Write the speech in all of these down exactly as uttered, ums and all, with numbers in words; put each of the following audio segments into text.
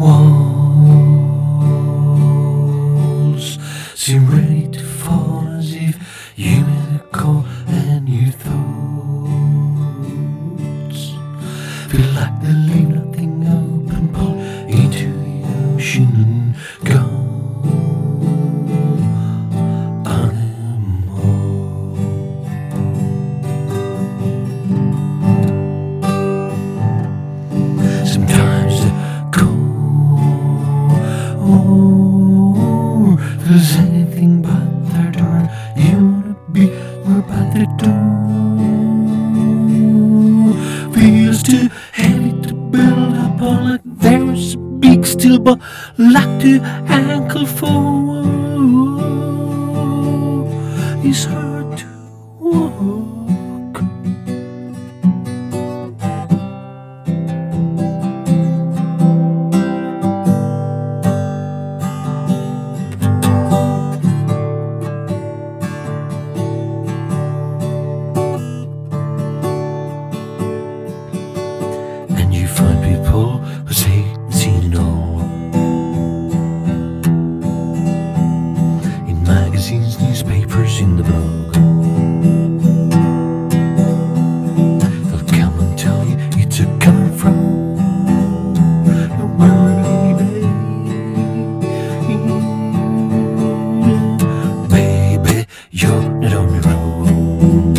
walls seem ready to fall, as if you made a call and your thoughts feel like they leave nothing open, pull into the ocean and go on them all. Sometimes the cold feels anything but the door. You wanna be more by the door. Feels too heavy to build up on, like there's a big steel ball locked to ankle forward. It's hard to walk. And you find people who say seen it all in magazines, newspapers, in the blog. They'll come and tell you it's a coming from. Don't worry, baby, baby, you're not on your own.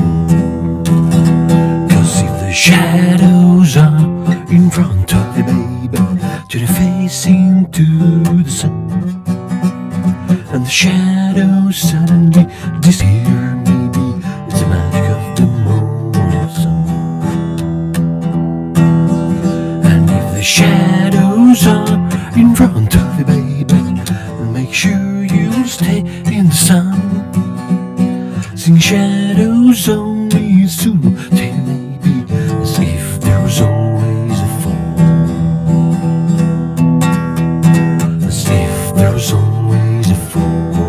'Cause if the shadows are in front of you, baby, turn your face into the sun, and the shadows suddenly disappear. Maybe it's the magic of the morning sun. And if the shadows are in front of you, baby, make sure you stay in the sun. Seeing shadows only soon till maybe as if there was always a fall, as if there was always a fall.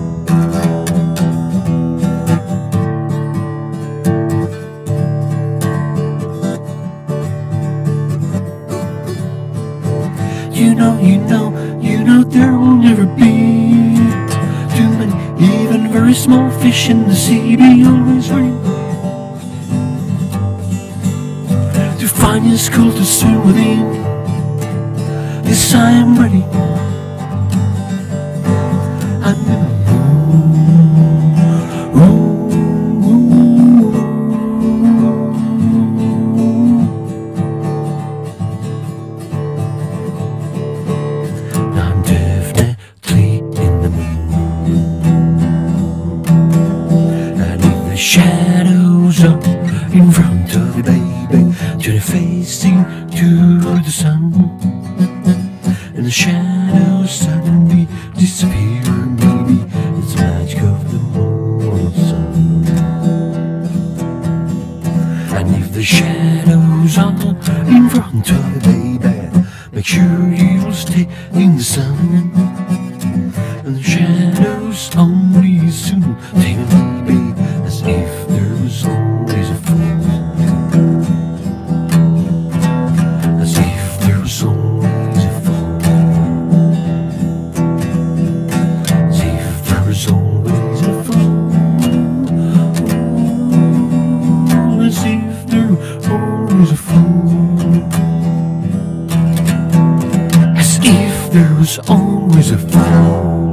You know, you know, you know there will never be too many, even very small fish in the sea. Be always ready to find your school to swim within. Yes, I am ready. I'm in the mood. Ooh, ooh, ooh. I'm definitely in the mood. And if the shadows are in front of you, baby, turn your face into the sun, and the shadows suddenly disappear. Maybe it's the magic of the morning sun. And if the shadows are in front of you, baby, make sure you'll stay in the sun, and the shadows only soon take maybe as if there was always a fall, as if there was always a fall, as if there was always a fall, as if there was always a fall, as if there was always a fall.